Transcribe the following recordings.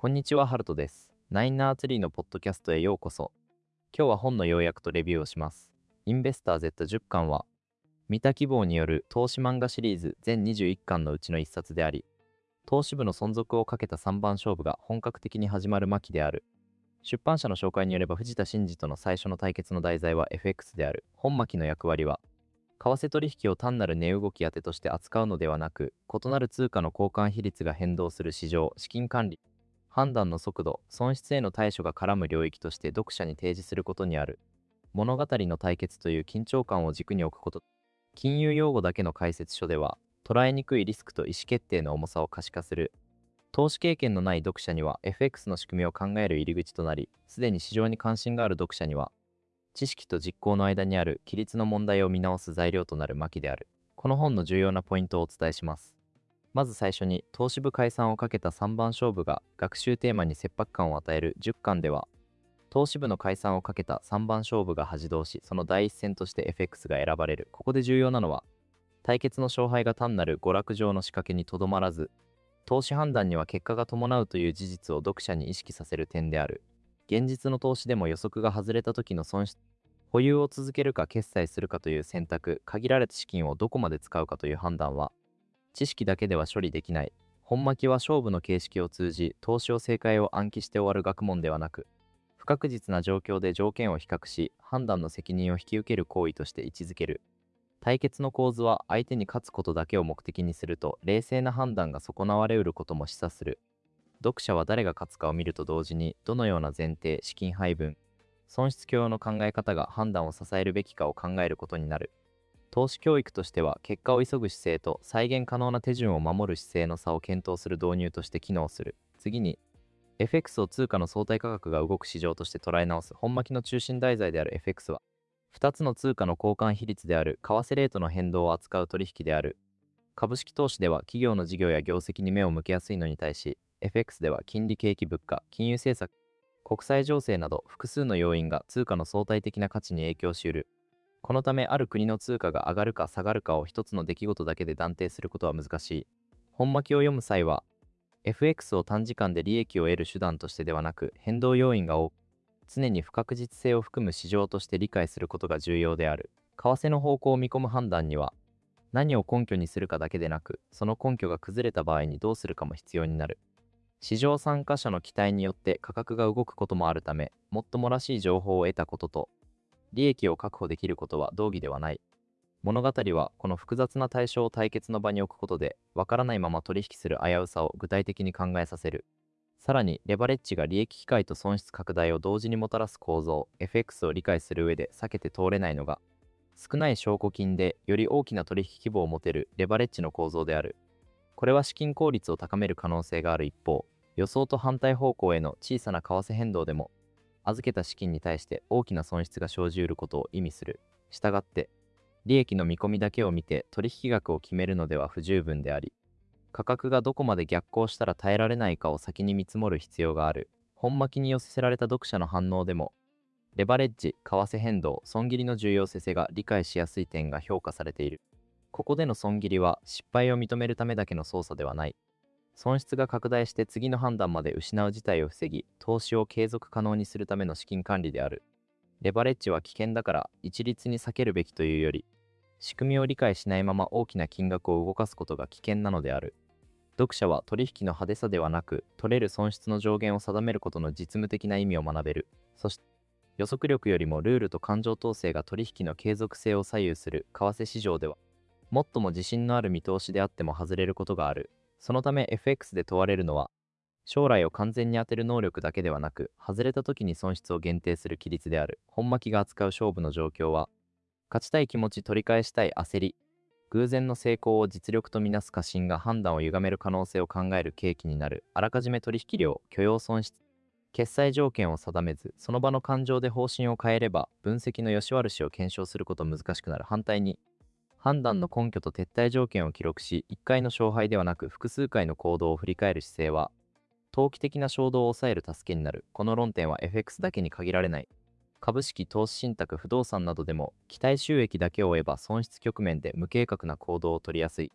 こんにちは、ハルトです。ナインナーツリーのポッドキャストへようこそ。今日は本の要約とレビューをします。インベスター Z10 巻は、三田希望による投資漫画シリーズ全21巻のうちの1冊であり、投資部の存続をかけた3番勝負が本格的に始まる巻である。出版社の紹介によれば、藤田真二との最初の対決の題材は FX である。本巻の役割は、為替取引を単なる値動き当てとして扱うのではなく、異なる通貨の交換比率が変動する市場、資金管理、判断の速度、損失への対処が絡む領域として読者に提示することにある。物語の対決という緊張感を軸に置くこと。金融用語だけの解説書では、捉えにくいリスクと意思決定の重さを可視化する。投資経験のない読者には FX の仕組みを考える入り口となり、すでに市場に関心がある読者には、知識と実行の間にある規律の問題を見直す材料となる巻である。この本の重要なポイントをお伝えします。まず最初に、投資部解散をかけた3番勝負が学習テーマに切迫感を与える10巻では、投資部の解散をかけた3番勝負が発動し、その第一戦として FX が選ばれる。ここで重要なのは、対決の勝敗が単なる娯楽上の仕掛けにとどまらず、投資判断には結果が伴うという事実を読者に意識させる点である。現実の投資でも予測が外れた時の損失、保有を続けるか決済するかという選択、限られた資金をどこまで使うかという判断は、知識だけでは処理できない。本巻は勝負の形式を通じ、投資を正解を暗記して終わる学問ではなく、不確実な状況で条件を比較し、判断の責任を引き受ける行為として位置づける。対決の構図は相手に勝つことだけを目的にすると、冷静な判断が損なわれうることも示唆する。読者は誰が勝つかを見ると同時に、どのような前提、資金配分、損失許容の考え方が判断を支えるべきかを考えることになる。投資教育としては、結果を急ぐ姿勢と再現可能な手順を守る姿勢の差を検討する導入として機能する。次に、FX を通貨の相対価格が動く市場として捉え直す。本巻の中心題材である FX は、2つの通貨の交換比率である為替レートの変動を扱う取引である。株式投資では企業の事業や業績に目を向けやすいのに対し、FX では金利、景気、物価、金融政策、国際情勢など複数の要因が通貨の相対的な価値に影響し得る。このため、ある国の通貨が上がるか下がるかを一つの出来事だけで断定することは難しい。本巻を読む際は、FX を短時間で利益を得る手段としてではなく、変動要因が多く、常に不確実性を含む市場として理解することが重要である。為替の方向を見込む判断には、何を根拠にするかだけでなく、その根拠が崩れた場合にどうするかも必要になる。市場参加者の期待によって価格が動くこともあるため、もっともらしい情報を得たことと、利益を確保できることは同義ではない。物語はこの複雑な対象を対決の場に置くことで、わからないまま取引する危うさを具体的に考えさせる。さらに、レバレッジが利益機会と損失拡大を同時にもたらす構造、FX を理解する上で避けて通れないのが、少ない証拠金でより大きな取引規模を持てるレバレッジの構造である。これは資金効率を高める可能性がある一方、予想と反対方向への小さな為替変動でも、預けた資金に対して大きな損失が生じうることを意味する。したがって、利益の見込みだけを見て取引額を決めるのでは不十分であり、価格がどこまで逆行したら耐えられないかを先に見積もる必要がある。本巻に寄せられた読者の反応でも、レバレッジ、為替変動、損切りの重要性が理解しやすい点が評価されている。ここでの損切りは失敗を認めるためだけの操作ではない。損失が拡大して次の判断まで失う事態を防ぎ、投資を継続可能にするための資金管理である。レバレッジは危険だから一律に避けるべきというより、仕組みを理解しないまま大きな金額を動かすことが危険なのである。読者は取引の派手さではなく、取れる損失の上限を定めることの実務的な意味を学べる。そして、予測力よりもルールと感情統制が取引の継続性を左右する為替市場では、最も自信のある見通しであっても外れることがある。そのため FX で問われるのは、将来を完全に当てる能力だけではなく、外れた時に損失を限定する規律である。本巻が扱う勝負の状況は、勝ちたい気持ち、取り返したい焦り、偶然の成功を実力とみなす過信が判断を歪める可能性を考える契機になる。あらかじめ取引量、許容損失、決済条件を定めず、その場の感情で方針を変えれば、分析の良し悪しを検証すること難しくなる。反対に、判断の根拠と撤退条件を記録し、1回の勝敗ではなく複数回の行動を振り返る姿勢は、投機的な衝動を抑える助けになる。この論点は FX だけに限られない。株式、投資信託、不動産などでも、期待収益だけを追えば損失局面で無計画な行動を取りやすい。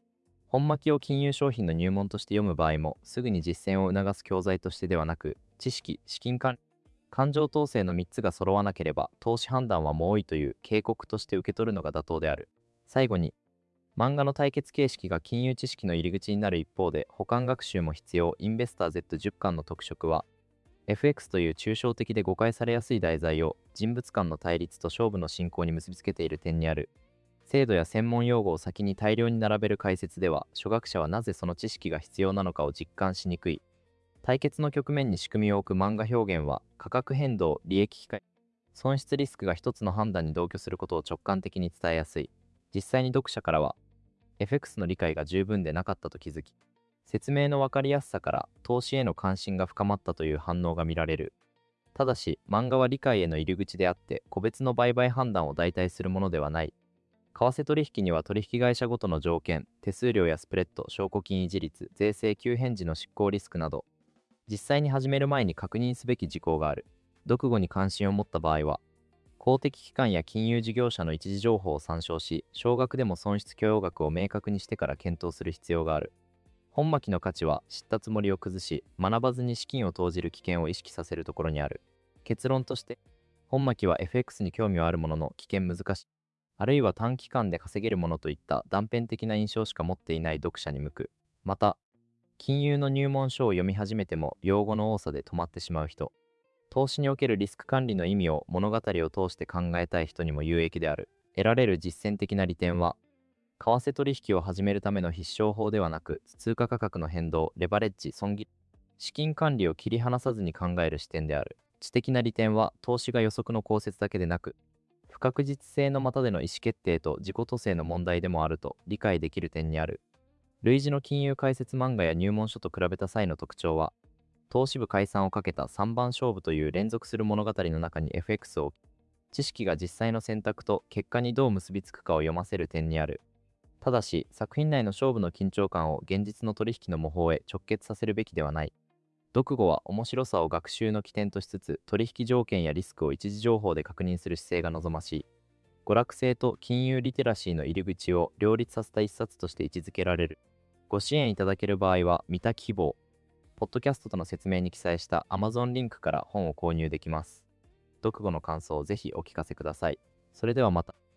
本巻きを金融商品の入門として読む場合も、すぐに実践を促す教材としてではなく、知識、資金管理、感情統制の3つが揃わなければ、投資判断はもう多いという警告として受け取るのが妥当である。最後に、漫画の対決形式が金融知識の入り口になる一方で、補完学習も必要。インベスター Z10 巻の特色は、FX という抽象的で誤解されやすい題材を人物間の対立と勝負の進行に結びつけている点にある。制度や専門用語を先に大量に並べる解説では、初学者はなぜその知識が必要なのかを実感しにくい。対決の局面に仕組みを置く漫画表現は、価格変動、利益機会、損失リスクが一つの判断に同居することを直感的に伝えやすい。実際に読者からは、FX の理解が十分でなかったと気づき、説明の分かりやすさから投資への関心が深まったという反応が見られる。ただし、漫画は理解への入り口であって、個別の売買判断を代替するものではない。為替取引には取引会社ごとの条件、手数料やスプレッド、証拠金維持率、税制急変時の執行リスクなど、実際に始める前に確認すべき事項がある。読後に関心を持った場合は、公的機関や金融事業者の一時情報を参照し、少額でも損失許容額を明確にしてから検討する必要がある。本巻の価値は知ったつもりを崩し、学ばずに資金を投じる危険を意識させるところにある。結論として、本巻は FX に興味はあるものの危険難しい、あるいは短期間で稼げるものといった断片的な印象しか持っていない読者に向く。また、金融の入門書を読み始めても用語の多さで止まってしまう人、投資におけるリスク管理の意味を物語を通して考えたい人にも有益である。得られる実践的な利点は、為替取引を始めるための必勝法ではなく、通貨価格の変動、レバレッジ、損切り、資金管理を切り離さずに考える視点である。知的な利点は、投資が予測の公説だけでなく、不確実性の下での意思決定と自己統制の問題でもあると理解できる点にある。類似の金融解説漫画や入門書と比べた際の特徴は、投資部解散をかけた3番勝負という連続する物語の中に FX を、知識が実際の選択と結果にどう結びつくかを読ませる点にある。ただし、作品内の勝負の緊張感を現実の取引の模倣へ直結させるべきではない。読後は面白さを学習の起点としつつ、取引条件やリスクを一時情報で確認する姿勢が望ましい。娯楽性と金融リテラシーの入り口を両立させた一冊として位置づけられる。ご支援いただける場合は、見た希望、ポッドキャストとの説明に記載した Amazon リンクから本を購入できます。読後の感想をぜひお聞かせください。それではまた。